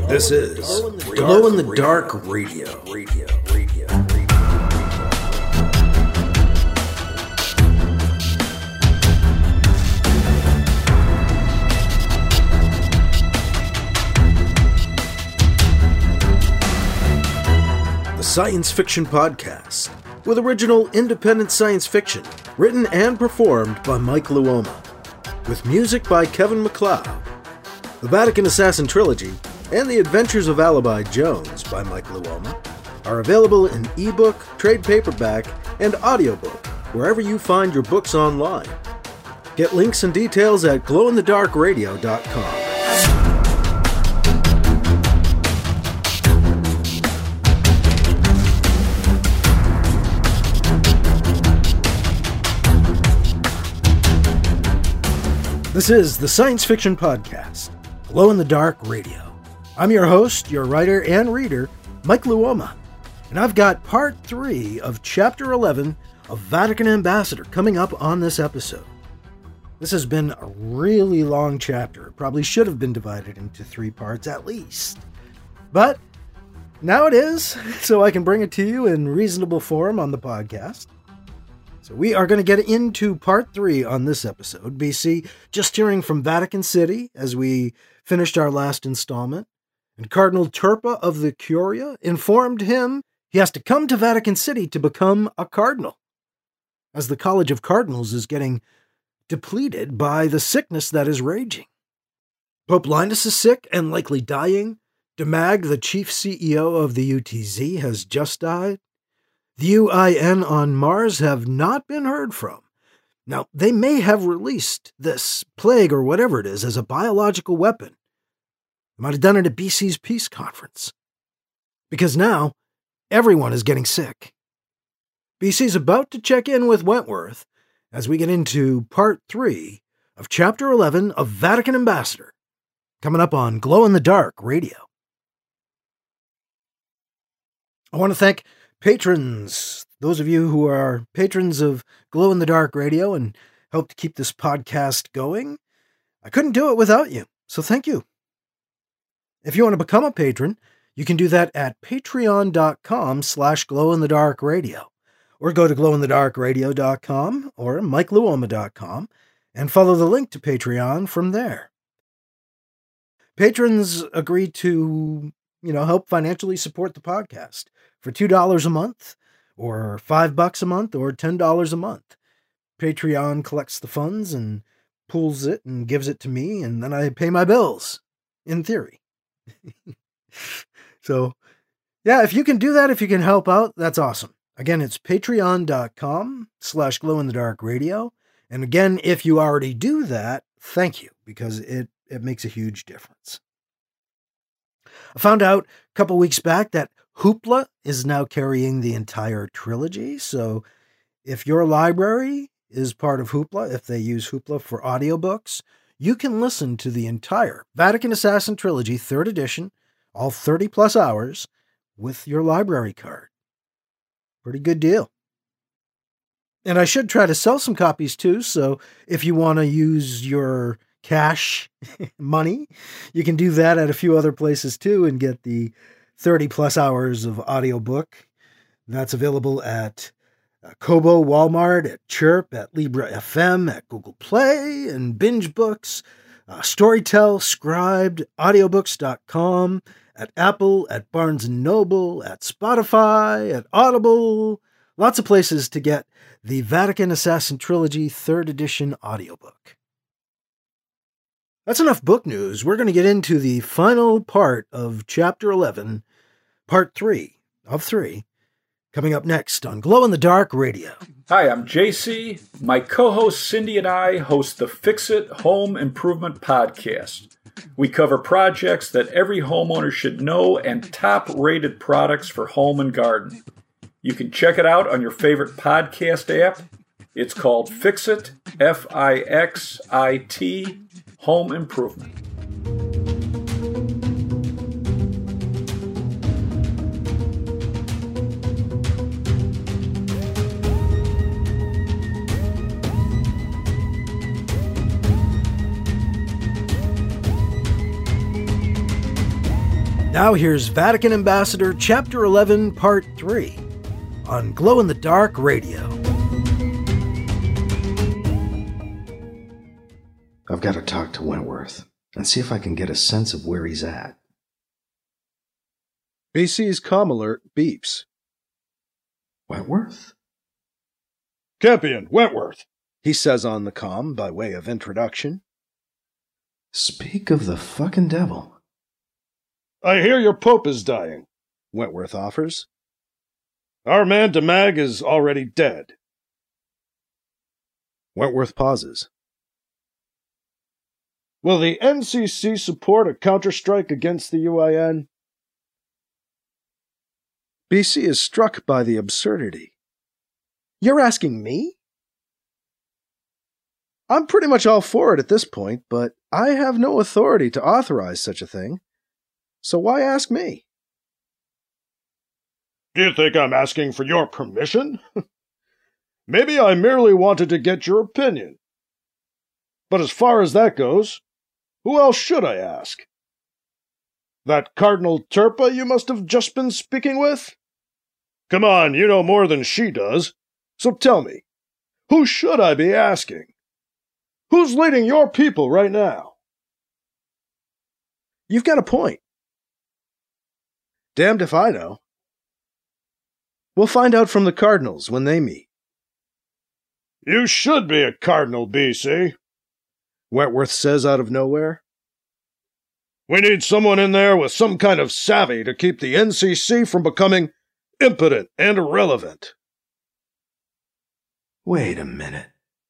This is Glow in the Dark Radio. The science fiction podcast with original independent science fiction written and performed by Mike Luoma, with music by Kevin MacLeod. The Vatican Assassin Trilogy and The Adventures of Alibi Jones by Mike Luoma are available in ebook, trade paperback, and audiobook wherever you find your books online. Get links and details at glowinthedarkradio.com. This is the Science Fiction Podcast, Glow in the Dark Radio. I'm your host, your writer and reader, Mike Luoma, and I've got part 3 of Chapter 11 of Vatican Ambassador coming up on this episode. This has been a really long chapter. It probably should have been divided into 3 parts at least. But now it is, so I can bring it to you in reasonable form on the podcast. So we are going to get into part 3 on this episode. BC just hearing from Vatican City as we finished our last installment. And Cardinal Turpa of the Curia informed him he has to come to Vatican City to become a cardinal, as the College of Cardinals is getting depleted by the sickness that is raging. Pope Linus is sick and likely dying. Demag, the chief CEO of the UTZ, has just died. The UIN on Mars have not been heard from. Now, they may have released this plague or whatever it is as a biological weapon. They might have done it at BC's peace conference. Because now, everyone is getting sick. BC's about to check in with Wentworth as we get into part 3 of Chapter 11 of Vatican Ambassador, coming up on Glow in the Dark Radio. I want to thank patrons, those of you who are patrons of Glow in the Dark Radio and help to keep this podcast going. I couldn't do it without you, so thank you. If you want to become a patron, you can do that at patreon.com/glowinthedarkradio, or go to glowinthedarkradio.com or mikeluoma.com and follow the link to Patreon from there. Patrons agree to, help financially support the podcast for $2 a month, or $5 a month, or $10 a month. Patreon collects the funds and pools it and gives it to me, and then I pay my bills, in theory. So, yeah, if you can do that, if you can help out, that's awesome. Again, it's patreon.com/glowinthedarkradio. And again, if you already do that, thank you, because it makes a huge difference. I found out a couple weeks back that Hoopla is now carrying the entire trilogy. So if your library is part of Hoopla, if they use Hoopla for audiobooks, you can listen to the entire Vatican Assassin Trilogy, 3rd edition, all 30 plus hours, with your library card. Pretty good deal. And I should try to sell some copies too, so if you want to use your cash money, you can do that at a few other places too and get the 30 plus hours of audiobook. That's available at Kobo, Walmart, at Chirp, at Libra FM, at Google Play, and Binge Books, Storytel, Scribed, audiobooks.com, at Apple, at Barnes & Noble, at Spotify, at Audible. Lots of places to get the Vatican Assassin Trilogy 3rd edition audiobook. That's enough book news. We're going to get into the final part of Chapter 11, Part 3 of 3, coming up next on Glow in the Dark Radio. Hi, I'm JC. My co-host Cindy and I host the Fix-It Home Improvement Podcast. We cover projects that every homeowner should know and top-rated products for home and garden. You can check it out on your favorite podcast app. It's called Fix-It, F-I-X-I-T, Home Improvement. Now here's Vatican Ambassador Chapter 11, Part 3 on Glow in the Dark Radio. I've got to talk to Wentworth and see if I can get a sense of where he's at. BC's comm alert beeps. Wentworth? Campion, Wentworth, he says on the comm by way of introduction. Speak of the fucking devil. I hear your Pope is dying, Wentworth offers. Our man DeMag is already dead. Wentworth pauses. Will the NCC support a counterstrike against the UIN? BC is struck by the absurdity. You're asking me? I'm pretty much all for it at this point, but I have no authority to authorize such a thing. So why ask me? Do you think I'm asking for your permission? Maybe I merely wanted to get your opinion. But as far as that goes, who else should I ask? That Cardinal Turpa you must have just been speaking with? Come on, you know more than she does. So tell me, who should I be asking? Who's leading your people right now? You've got a point. Damned if I know. We'll find out from the Cardinals when they meet. You should be a Cardinal, BC, Wentworth says out of nowhere. We need someone in there with some kind of savvy to keep the NCC from becoming impotent and irrelevant. Wait a minute.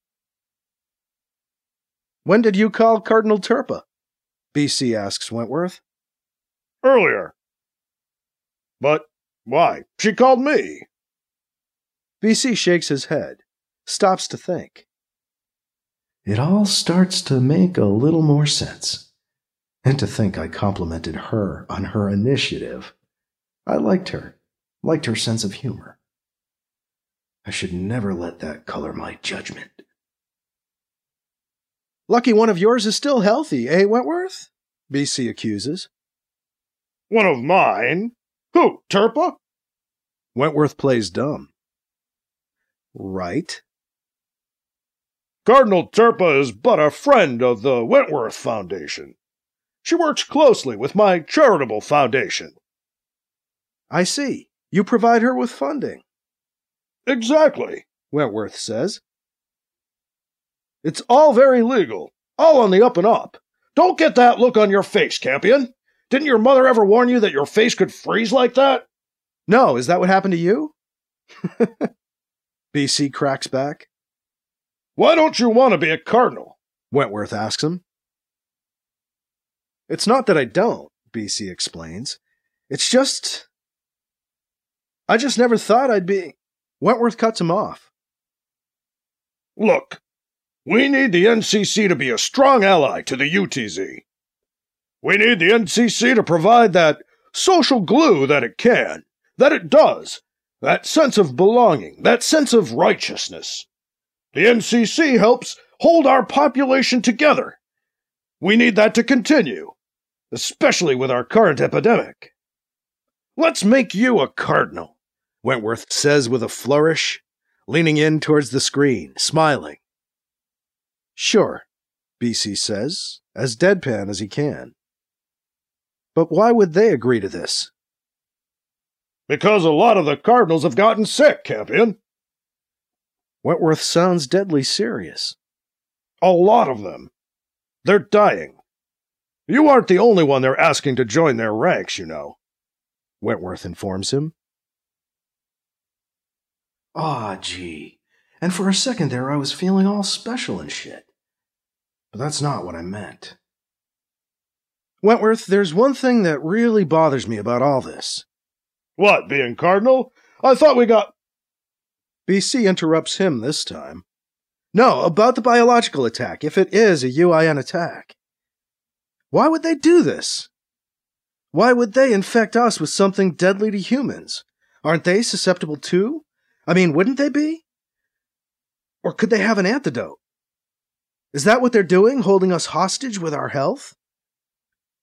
When did you call Cardinal Turpa? BC asks Wentworth. Earlier. But why? She called me. BC shakes his head, stops to think. It all starts to make a little more sense. And to think I complimented her on her initiative. I liked her sense of humor. I should never let that color my judgment. Lucky one of yours is still healthy, eh, Wentworth? BC accuses. One of mine? Who, Turpa? Wentworth plays dumb. Right. Cardinal Turpa is but a friend of the Wentworth Foundation. She works closely with my charitable foundation. I see. You provide her with funding. Exactly, Wentworth says. It's all very legal, all on the up and up. Don't get that look on your face, Campion. Didn't your mother ever warn you that your face could freeze like that? No, is that what happened to you? BC cracks back. Why don't you want to be a cardinal? Wentworth asks him. It's not that I don't, BC explains. It's just... I just never thought I'd be... Wentworth cuts him off. Look, we need the NCC to be a strong ally to the UTZ. We need the NCC to provide that social glue that it can, that it does, that sense of belonging, that sense of righteousness. The NCC helps hold our population together. We need that to continue, especially with our current epidemic. Let's make you a cardinal, Wentworth says with a flourish, leaning in towards the screen, smiling. Sure, BC says, as deadpan as he can. But why would they agree to this? Because a lot of the cardinals have gotten sick, Campion. Wentworth sounds deadly serious. A lot of them. They're dying. You aren't the only one they're asking to join their ranks, you know, Wentworth informs him. Aw, gee. And for a second there I was feeling all special and shit. But that's not what I meant. Wentworth, there's one thing that really bothers me about all this. What, being cardinal? I thought we got... BC interrupts him this time. No, about the biological attack, if it is a UIN attack. Why would they do this? Why would they infect us with something deadly to humans? Aren't they susceptible too? I mean, wouldn't they be? Or could they have an antidote? Is that what they're doing, holding us hostage with our health?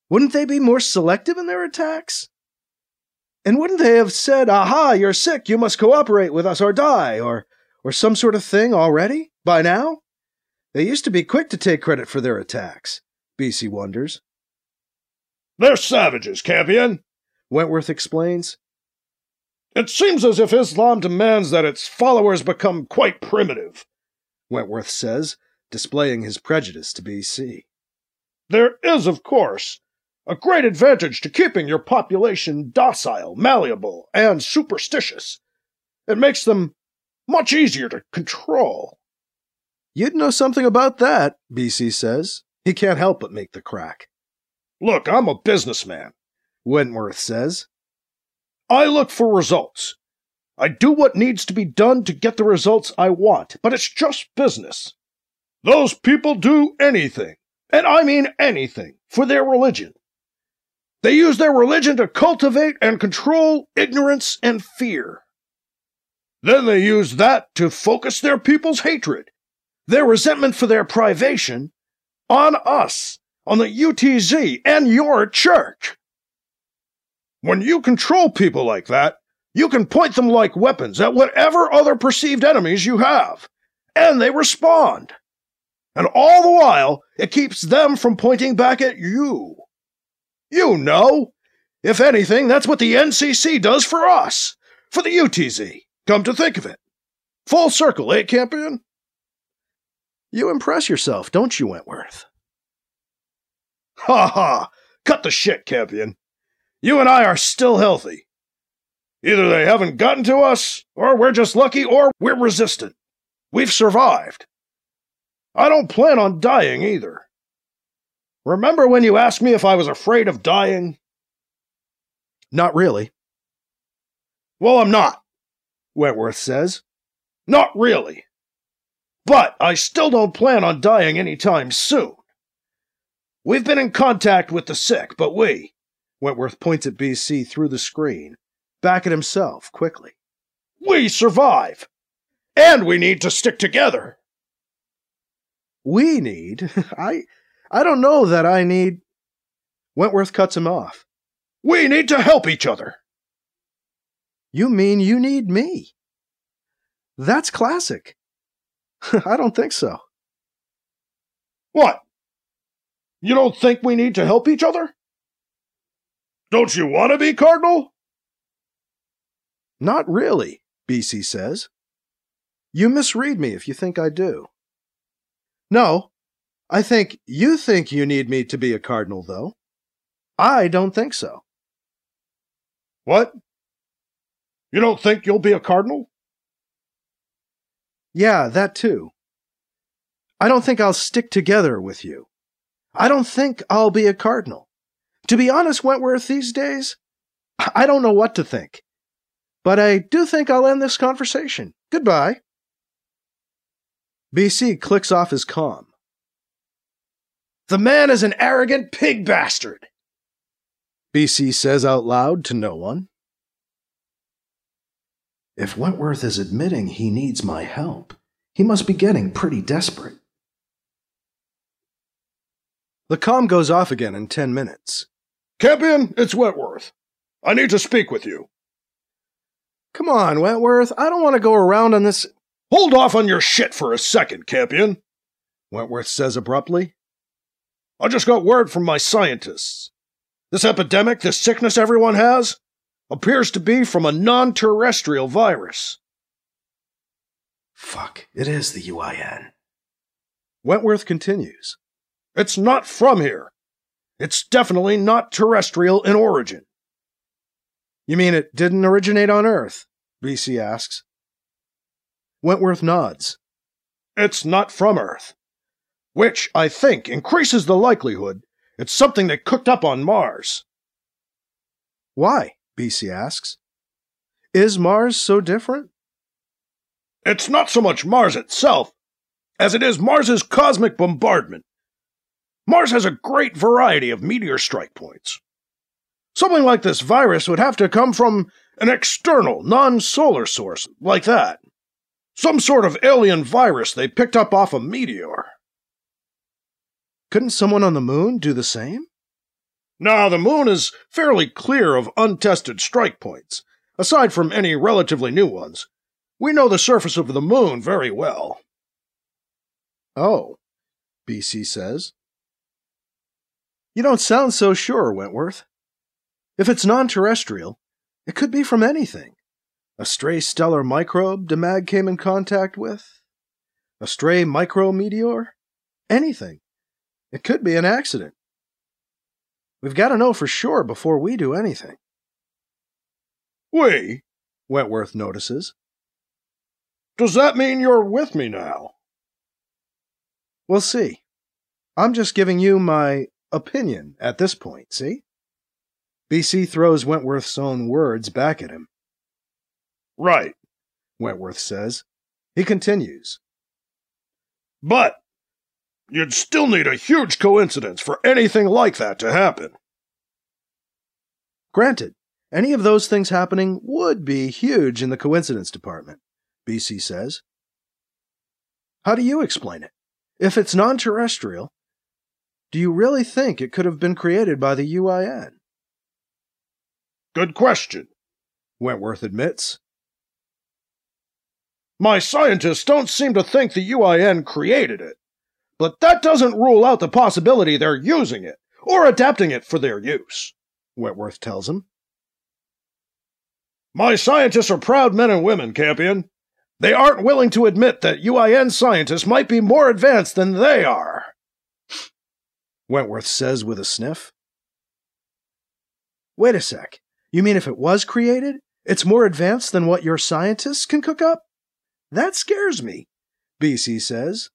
Wouldn't they be more selective in their attacks? And wouldn't they have said, aha, you're sick, you must cooperate with us or die, or some sort of thing already, by now? They used to be quick to take credit for their attacks, BC wonders. They're savages, Campion, Wentworth explains. It seems as if Islam demands that its followers become quite primitive, Wentworth says, displaying his prejudice to BC. There is, of course, a great advantage to keeping your population docile, malleable, and superstitious. It makes them much easier to control. You'd know something about that, BC says. He can't help but make the crack. Look, I'm a businessman, Wentworth says. I look for results. I do what needs to be done to get the results I want, but it's just business. Those people do anything, and I mean anything, for their religion. They use their religion to cultivate and control ignorance and fear. Then they use that to focus their people's hatred, their resentment for their privation, on us, on the UTZ and your church. When you control people like that, you can point them like weapons at whatever other perceived enemies you have, and they respond. And all the while, it keeps them from pointing back at you. You know, if anything, that's what the NCC does for us, for the UTZ, come to think of it. Full circle, eh, Campion? You impress yourself, don't you, Wentworth? Ha ha! Cut the shit, Campion. You and I are still healthy. Either they haven't gotten to us, or we're just lucky, or we're resistant. We've survived. I don't plan on dying either. Remember when you asked me if I was afraid of dying? Not really. Well, I'm not, Wentworth says. Not really. But I still don't plan on dying anytime soon. We've been in contact with the sick, but we... Wentworth points at BC through the screen, back at himself, quickly. We survive! And we need to stick together! We need? I don't know that I need... Wentworth cuts him off. We need to help each other! You mean you need me? That's classic. I don't think so. What? You don't think we need to help each other? Don't you want to be Cardinal? Not really, BC says. You misread me if you think I do. No, I think you need me to be a Cardinal, though. I don't think so. What? You don't think you'll be a Cardinal? Yeah, that too. I don't think I'll stick together with you. I don't think I'll be a Cardinal. To be honest, Wentworth, these days, I don't know what to think. But I do think I'll end this conversation. Goodbye. BC clicks off his comm. The man is an arrogant pig bastard, BC says out loud to no one. If Wentworth is admitting he needs my help, he must be getting pretty desperate. The comm goes off again in 10 minutes. Campion, it's Wentworth. I need to speak with you. Come on, Wentworth. I don't want to go around on this... Hold off on your shit for a second, Campion, Wentworth says abruptly. I just got word from my scientists. This epidemic, this sickness everyone has, appears to be from a non-terrestrial virus. Fuck, it is the UIN. Wentworth continues. It's not from here. It's definitely not terrestrial in origin. You mean it didn't originate on Earth? BC asks. Wentworth nods. It's not from Earth. Which, I think, increases the likelihood it's something they cooked up on Mars. Why? BC asks. Is Mars so different? It's not so much Mars itself as it is Mars's cosmic bombardment. Mars has a great variety of meteor strike points. Something like this virus would have to come from an external, non-solar source like that. Some sort of alien virus they picked up off a meteor. Couldn't someone on the moon do the same? Now, the moon is fairly clear of untested strike points, aside from any relatively new ones. We know the surface of the moon very well. Oh, BC says. You don't sound so sure, Wentworth. If it's non-terrestrial, it could be from anything. A stray stellar microbe DeMag came in contact with? A stray micrometeor? Anything. It could be an accident. We've got to know for sure before we do anything. We? Wentworth notices. Does that mean you're with me now? We'll see. I'm just giving you my opinion at this point, see? BC throws Wentworth's own words back at him. Right, Wentworth says. He continues. But you'd still need a huge coincidence for anything like that to happen. Granted, any of those things happening would be huge in the coincidence department, BC says. How do you explain it? If it's non-terrestrial, do you really think it could have been created by the UIN? Good question, Wentworth admits. My scientists don't seem to think the UIN created it, but that doesn't rule out the possibility they're using it, or adapting it for their use, Wentworth tells him. My scientists are proud men and women, Campion. They aren't willing to admit that UIN scientists might be more advanced than they are, Wentworth says with a sniff. Wait a sec. You mean if it was created, it's more advanced than what your scientists can cook up? That scares me, BC says.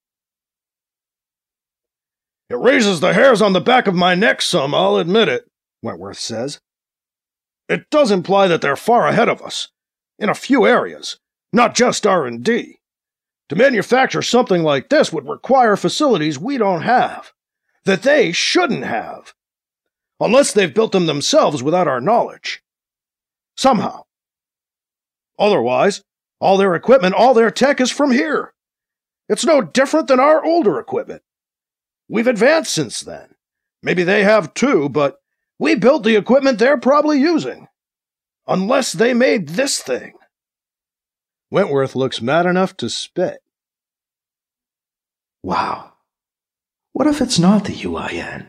It raises the hairs on the back of my neck some, I'll admit it, Wentworth says. It does imply that they're far ahead of us, in a few areas, not just R&D. To manufacture something like this would require facilities we don't have, that they shouldn't have, unless they've built them themselves without our knowledge. Somehow. Otherwise, all their equipment, all their tech is from here. It's no different than our older equipment. We've advanced since then. Maybe they have too, but we built the equipment they're probably using. Unless they made this thing. Wentworth looks mad enough to spit. Wow. What if it's not the UIN?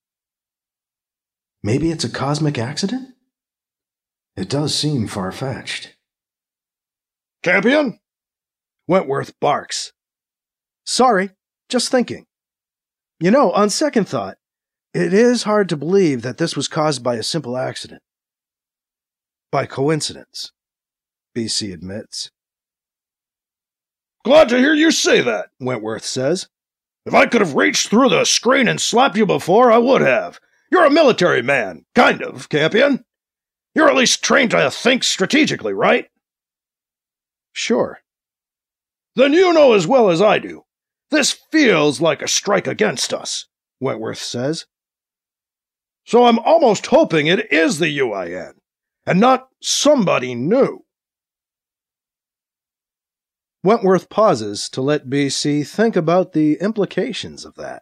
Maybe it's a cosmic accident? It does seem far-fetched. Campion? Wentworth barks. Sorry, just thinking. You know, on second thought, it is hard to believe that this was caused by a simple accident. By coincidence, BC admits. Glad to hear you say that, Wentworth says. If I could have reached through the screen and slapped you before, I would have. You're a military man, kind of, Campion. You're at least trained to think strategically, right? Sure. Then you know as well as I do. This feels like a strike against us, Wentworth says. So I'm almost hoping it is the UIN, and not somebody new. Wentworth pauses to let BC think about the implications of that.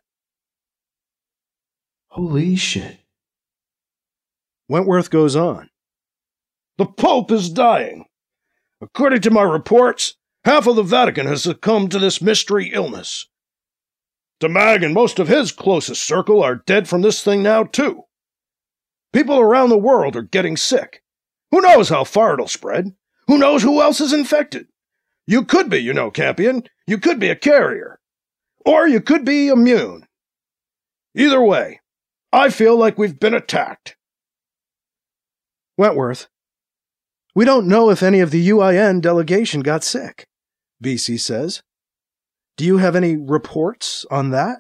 Holy shit. Wentworth goes on. The Pope is dying. According to my reports, half of the Vatican has succumbed to this mystery illness. DeMag and most of his closest circle are dead from this thing now, too. People around the world are getting sick. Who knows how far it'll spread? Who knows who else is infected? You could be, you know, Campion. You could be a carrier. Or you could be immune. Either way, I feel like we've been attacked. Wentworth, we don't know if any of the UIN delegation got sick, BC says. Do you have any reports on that?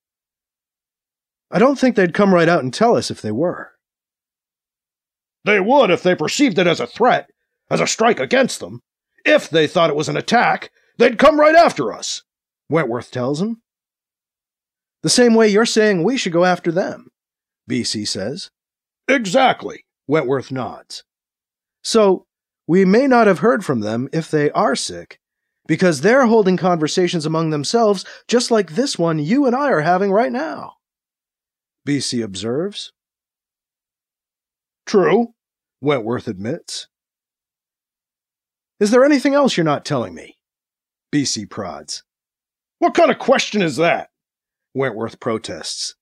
I don't think they'd come right out and tell us if they were. They would if they perceived it as a threat, as a strike against them. If they thought it was an attack, they'd come right after us, Wentworth tells him. The same way you're saying we should go after them, BC says. Exactly, Wentworth nods. So, we may not have heard from them if they are sick, because they're holding conversations among themselves just like this one you and I are having right now, BC observes. True, Wentworth admits. Is there anything else you're not telling me? BC prods. What kind of question is that? Wentworth protests.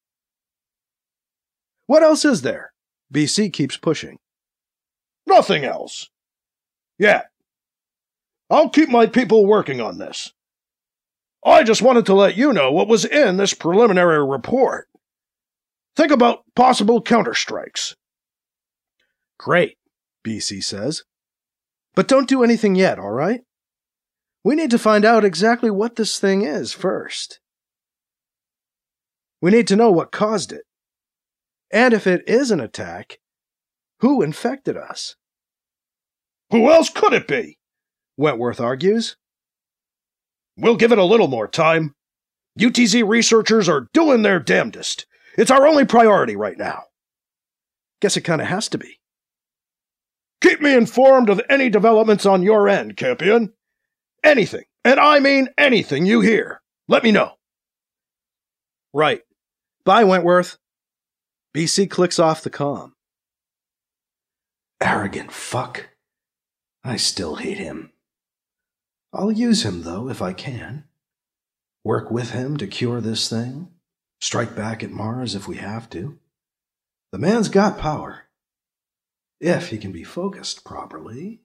What else is there? BC keeps pushing. Nothing else. Yet. I'll keep my people working on this. I just wanted to let you know what was in this preliminary report. Think about possible counterstrikes. Great, BC says. But don't do anything yet, all right? We need to find out exactly what this thing is first. We need to know what caused it. And if it is an attack, who infected us? Who else could it be? Wentworth argues. We'll give it a little more time. UTZ researchers are doing their damnedest. It's our only priority right now. Guess it kind of has to be. Keep me informed of any developments on your end, Campion. Anything, and I mean anything you hear, let me know. Right. Bye, Wentworth. BC clicks off the comm. Arrogant fuck. I still hate him. I'll use him, though, if I can. Work with him to cure this thing. Strike back at Mars if we have to. The man's got power. If he can be focused properly.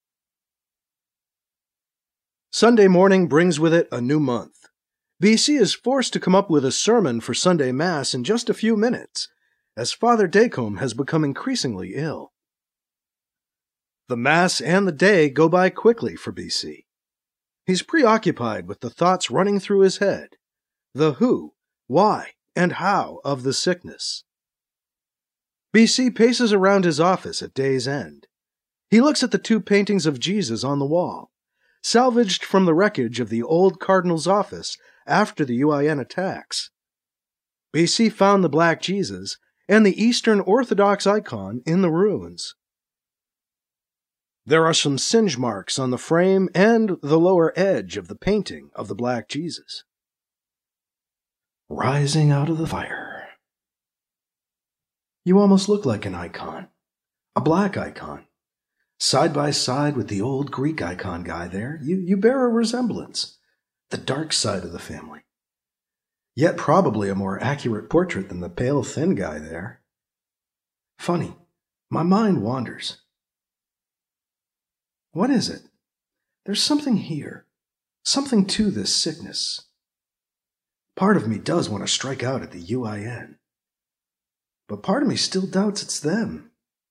Sunday morning brings with it a new month. BC is forced to come up with a sermon for Sunday Mass in just a few minutes, as Father Dacombe has become increasingly ill. The Mass and the day go by quickly for BC. He's preoccupied with the thoughts running through his head, the who, why, and how of the sickness. BC paces around his office at day's end. He looks at the two paintings of Jesus on the wall, salvaged from the wreckage of the old cardinal's office after the UIN attacks. BC found the Black Jesus and the Eastern Orthodox icon in the ruins. There are some singe marks on the frame and the lower edge of the painting of the Black Jesus. Rising out of the fire. You almost look like an icon. A black icon. Side by side with the old Greek icon guy there, you bear a resemblance. The dark side of the family. Yet probably a more accurate portrait than the pale, thin guy there. Funny, my mind wanders. What is it? There's something here. Something to this sickness. Part of me does want to strike out at the UIN. But part of me still doubts it's them.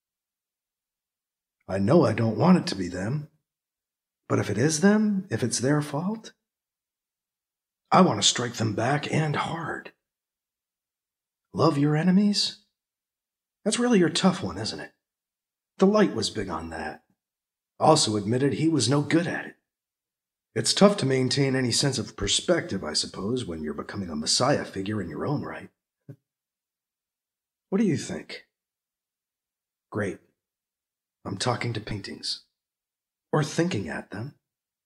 I know I don't want it to be them. But if it is them, if it's their fault, I want to strike them back and hard. Love your enemies? That's really your tough one, isn't it? The Light was big on that. Also admitted he was no good at it. It's tough to maintain any sense of perspective, I suppose, when you're becoming a messiah figure in your own right. What do you think? Great. I'm talking to paintings. Or thinking at them.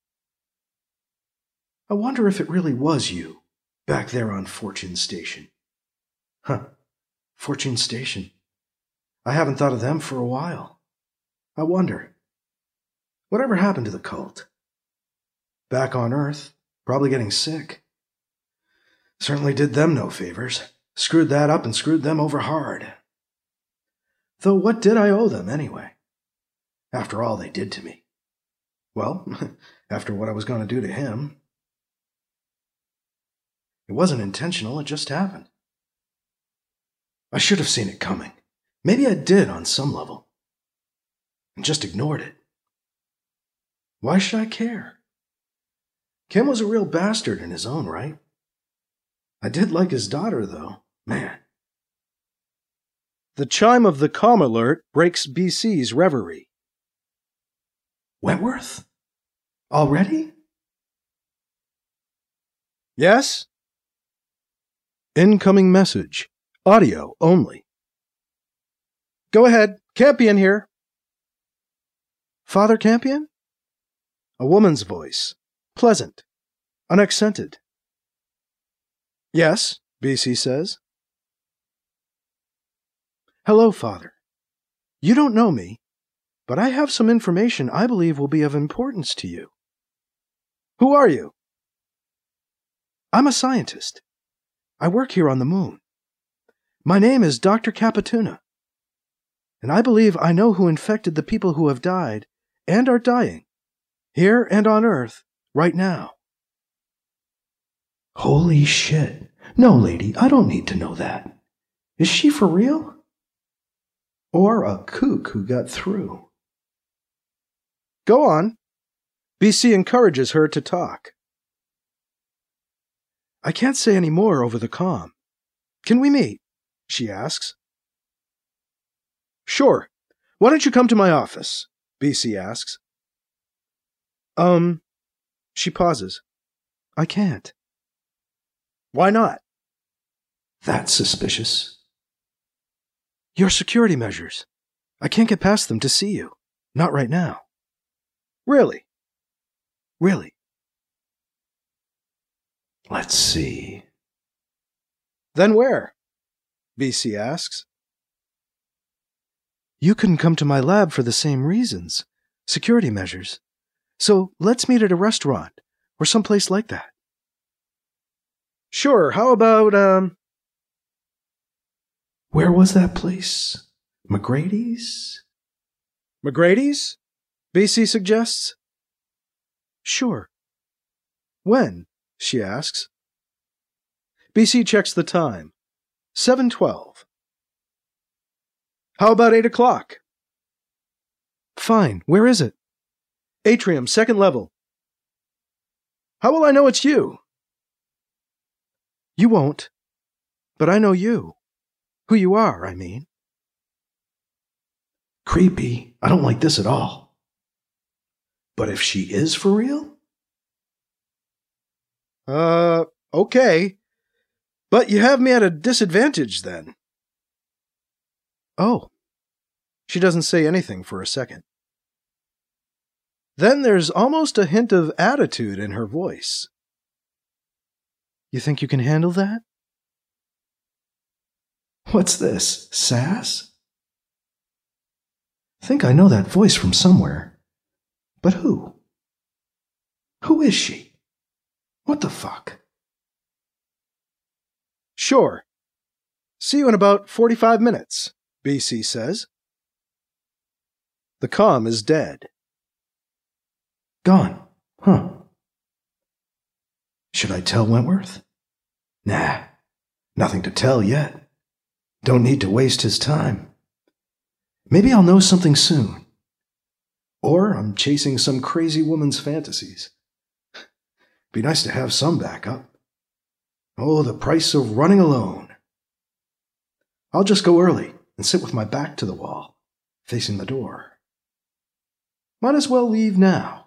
I wonder if it really was you, back there on Fortune Station. Fortune Station. I haven't thought of them for a while. I wonder. Whatever happened to the cult? Back on Earth, probably getting sick. Certainly did them no favors. Screwed that up and screwed them over hard. Though what did I owe them anyway? After all they did to me. Well, after what I was going to do to him. It wasn't intentional, it just happened. I should have seen it coming. Maybe I did on some level. And just ignored it. Why should I care? Kim was a real bastard in his own right. I did like his daughter, though. Man. The chime of the comm alert breaks BC's reverie. Wentworth? Already? Yes? Incoming message. Audio only. Go ahead. Campion here. Father Campion? A woman's voice. Pleasant. Unaccented. Yes, BC says. Hello, Father. You don't know me, but I have some information I believe will be of importance to you. Who are you? I'm a scientist. I work here on the moon. My name is Dr. Capituna, and I believe I know who infected the people who have died and are dying, here and on Earth, right now. Holy shit. No, lady, I don't need to know that. Is she for real? Or a kook who got through? Go on. BC encourages her to talk. I can't say any more over the comm. Can we meet? She asks. Sure. Why don't you come to my office? BC asks. She pauses. I can't. Why not? That's suspicious. Your security measures. I can't get past them to see you. Not right now. Really? Really? Let's see. Then where? BC asks. You couldn't come to my lab for the same reasons. Security measures. So let's meet at a restaurant or someplace like that. Sure, how about, Where was that place? McGrady's? McGrady's? BC suggests. Sure. When? She asks. BC checks the time. 7:12. How about 8 o'clock? Fine. Where is it? Atrium, second level. How will I know it's you? You won't. But I know you. Who you are, I mean. Creepy. I don't like this at all. But if she is for real? Okay. But you have me at a disadvantage then. Oh. She doesn't say anything for a second. Then there's almost a hint of attitude in her voice. You think you can handle that? What's this? Sass? Think I know that voice from somewhere. But who? Who is she? What the fuck? Sure. See you in about 45 minutes, BC says. The comm is dead. Gone. Huh. Should I tell Wentworth? Nah. Nothing to tell yet. Don't need to waste his time. Maybe I'll know something soon. Or I'm chasing some crazy woman's fantasies. Be nice to have some backup. Oh, the price of running alone. I'll just go early and sit with my back to the wall, facing the door. Might as well leave now.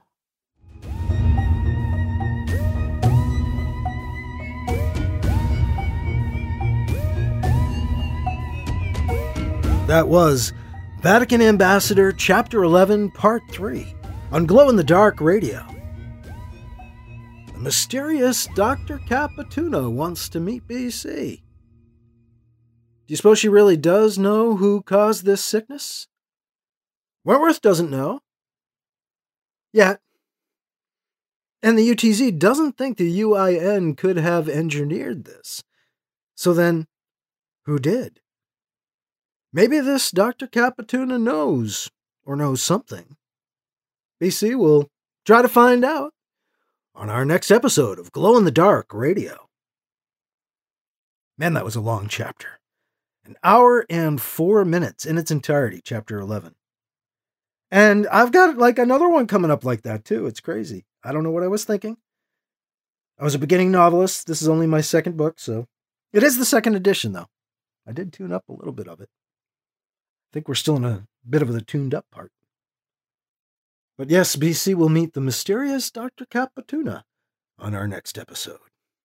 That was Vatican Ambassador, Chapter 11, Part 3, on Glow in the Dark Radio. The mysterious Dr. Capituna wants to meet BC. Do you suppose she really does know who caused this sickness? Wentworth doesn't know. Yet. And the UTZ doesn't think the UIN could have engineered this. So then, who did? Maybe this Dr. Capituna knows, or knows something. BC will try to find out on our next episode of Glow in the Dark Radio. Man, that was a long chapter. 1 hour and 4 minutes in its entirety, Chapter 11. And I've got like another one coming up like that too. It's crazy. I don't know what I was thinking. I was a beginning novelist. This is only my second book, so it is the second edition though. I did tune up a little bit of it. I think we're still in a bit of the tuned up part. But yes, BC will meet the mysterious Dr. Capituna on our next episode.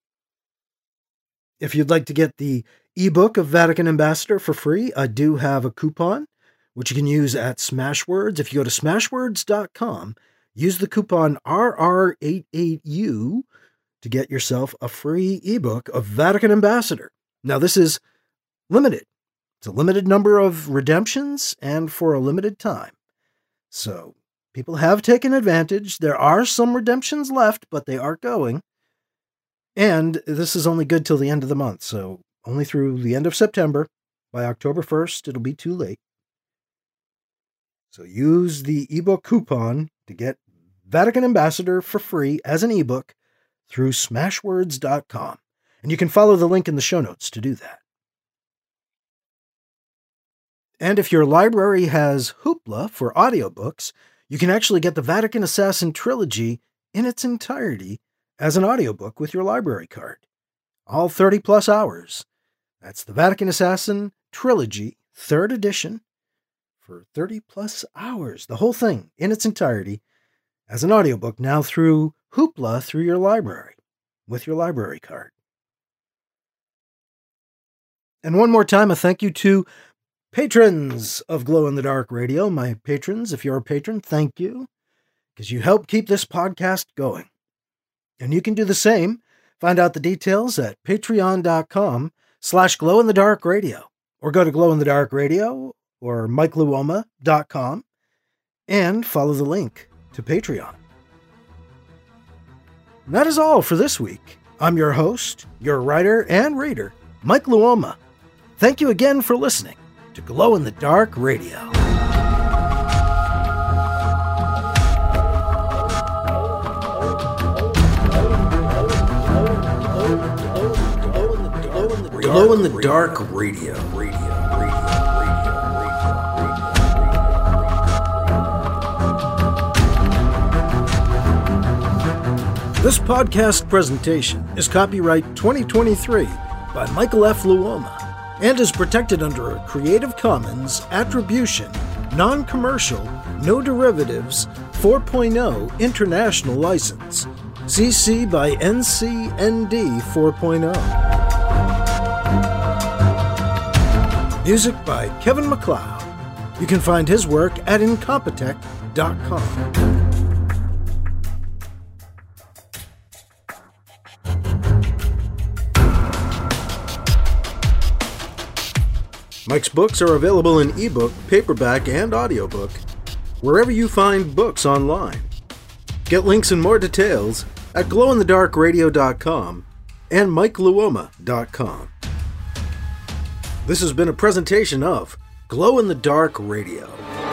If you'd like to get the ebook of Vatican Ambassador for free, I do have a coupon, which you can use at Smashwords. If you go to smashwords.com, use the coupon RR88U to get yourself a free ebook of Vatican Ambassador. Now, this is limited. It's a limited number of redemptions and for a limited time. So people have taken advantage. There are some redemptions left, but they are going. And this is only good till the end of the month, so only through the end of September. By October 1st, it'll be too late. So use the ebook coupon to get Vatican Ambassador for free as an ebook through smashwords.com. And you can follow the link in the show notes to do that. And if your library has Hoopla for audiobooks, you can actually get the Vatican Assassin trilogy in its entirety as an audiobook with your library card. All 30-plus hours. That's the Vatican Assassin trilogy, 3rd edition, for 30-plus hours. The whole thing in its entirety as an audiobook now through Hoopla through your library with your library card. And one more time, a thank you to patrons of Glow in the Dark Radio. My patrons, if you're a patron, thank you, because you help keep this podcast going. And you can do the same. Find out the details at patreon.com/glowinthedarkradio, or go to Glow in the Dark Radio or MikeLuoma.com and follow the link to Patreon. And that is all for this week. I'm your host, your writer and reader, Mike Luoma. Thank you again for listening to Glow in the Dark Radio. Glow in the Dark Radio. This podcast presentation is copyright 2023 by Michael F. Luoma and is protected under a Creative Commons Attribution, Non-Commercial, No Derivatives 4.0 International License, CC by NCND 4.0. Music by Kevin MacLeod. You can find his work at Incompetech.com. Mike's books are available in ebook, paperback, and audiobook, wherever you find books online. Get links and more details at glowinthedarkradio.com and MikeLuoma.com. This has been a presentation of Glow in the Dark Radio.